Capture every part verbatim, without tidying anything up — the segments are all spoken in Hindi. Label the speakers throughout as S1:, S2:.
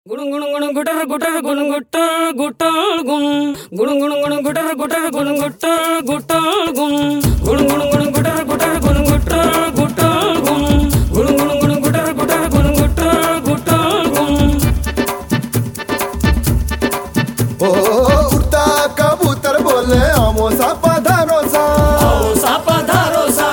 S1: गुण गुण गुण गुटर गुटर गुण गुटर गुटर गुण गुण गुण गुण गुटर गुटर गुण गुटर गुटर गुण गुण गुण गुण गुटर गुटर गुण गुटर गुटर गुण गुण गुण गुण गुटर गुटर गुण गुटर गुटर गुण।
S2: ओ उड़ता कबूतर बोले आमो सा पधारो सा
S1: आओ सा पधारो सा।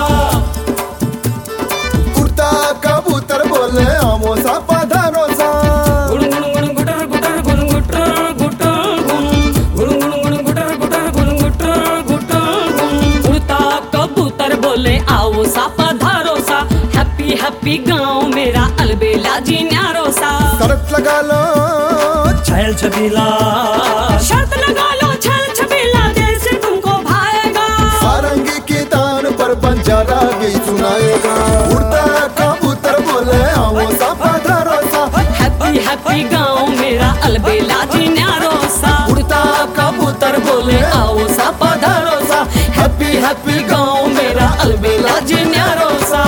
S2: उड़ता कबूतर बोले आमो सा पधारो सा।
S1: गुण गुण गुण गुटर गुटर गुण गुटर गुटर गुण गुण गुण गुण गुटर गुटर गुण गुटर गुटर गुण। उड़ता कबूतर बोले आओ सा पधारो सा, हैप्पी हैप्पी गाँव मेरा अलबेला जी न्यारो सा।
S2: शर्त लगा लो
S3: छैल छबीला,
S1: शर्त लगा लो छल छबीला दिल से तुमको भाएगा।
S2: सारंगी की तान पर बंजारा गीत सुनाएगा। उड़ता कबूतर बोले आओ सा पधारो सा,
S1: हैप्पी हैप्पी गाँव मेरा अलबेला जी न्यारो सा। उड़ता कबूतर बोले आओ सा पधारो सा, हैप्पी हैप्पी गाँव मेरा अलबेला जी न्यारो सा।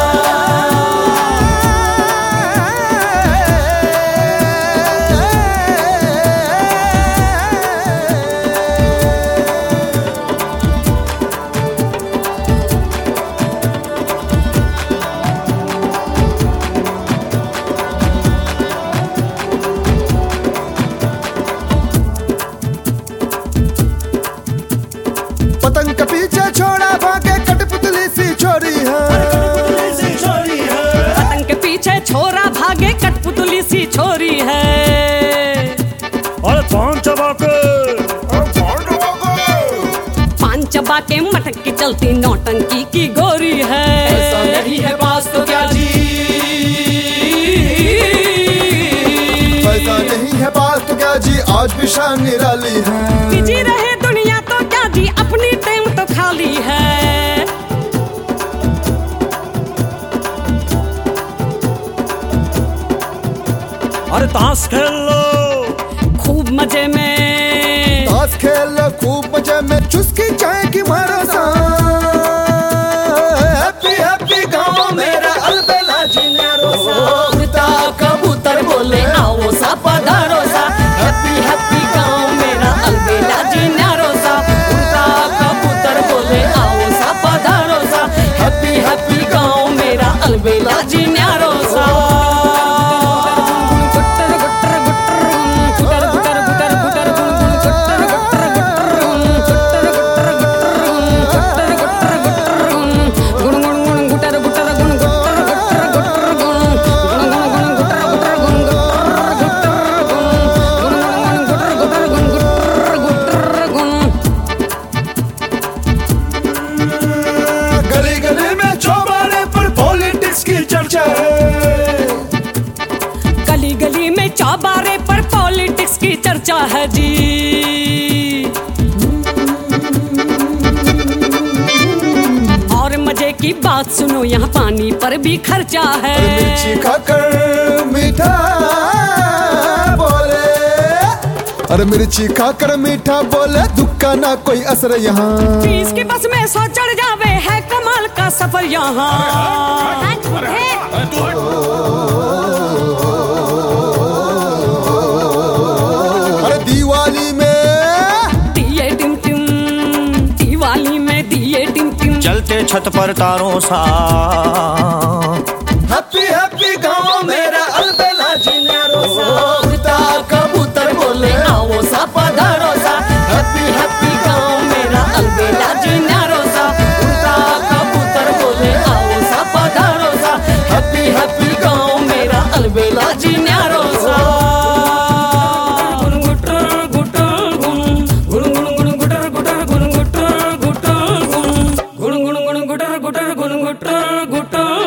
S2: पतंग के पीछे छोड़ा भागे कठपुतली सी छोरी है।
S3: सी छोरी है,
S1: पतंग के पीछे छोरा भागे कठपुतली सी छोरी है।
S3: और पान चबा के
S1: पान चबा के मटक के चलती नौटंकी की गोरी है। ऐसा नहीं है बात तो क्या जी,
S2: ऐसा नहीं है बात तो क्या जी, आज भी शान निराली है।
S1: बिजी रहे दुनिया तो क्या जी, अपनी टेम तो खाली है।
S3: अरे ताश खेल लो
S1: खूब मजे में,
S2: ताश खेल लो खूब मजे में, चुस्की चाय की मारो सा। हैप्पी हैप्पी गाँव मेरा अलबेला जी न्यारो सा।
S1: उड़ता कबूतर बोले आओ सा पधारो सा, हैप्पी हैप्पी गाँव मेरा अलबेला जी न्यारो सा। उड़ता कबूतर बोले आओ सा पधारो सा, हैप्पी हैप्पी गाँव मेरा अलबेला जी न्यारो सा।
S2: गली गली में चौबारे पर पॉलिटिक्स की चर्चा है।
S1: गली गली में चौबारे पर पॉलिटिक्स की चर्चा है जी। और मजे की बात सुनो यहाँ पानी पर भी खर्चा है।
S2: मिर्ची खाकर मीठा बोले, अरे मिर्ची खाकर मीठा बोले, दुख का ना कोई असर यहाँ।
S1: बीस की बस में सौ चढ़ जावे है कमाल का सफर यहाँ।
S2: अरे दिवाली में
S1: दिए टिम टिम, दिवाली में दिए टिम टिम।
S3: चलते छत पर तारों सा।
S2: हैप्पी हैप्पी गाँव मेरा अलबेला जी न्यारो सा। उड़ता कबूतर बोले
S1: आओ सा पधारो सा, हैप्पी हैप्पी गाँव मेरा अलबेला जी न्यारो सा। उड़ता कबूतर बोले आओ सा पधारो सा, हैप्पी हैप्पी गाँव मेरा अलबेला जी न्यारो सा। गुण गुटर गुटर गुण गुण गुण गुण गुटर गुटर गुण गुटर गुटर गुण गुण गुण गुण गुटर गुटर गुण गुटर गुटर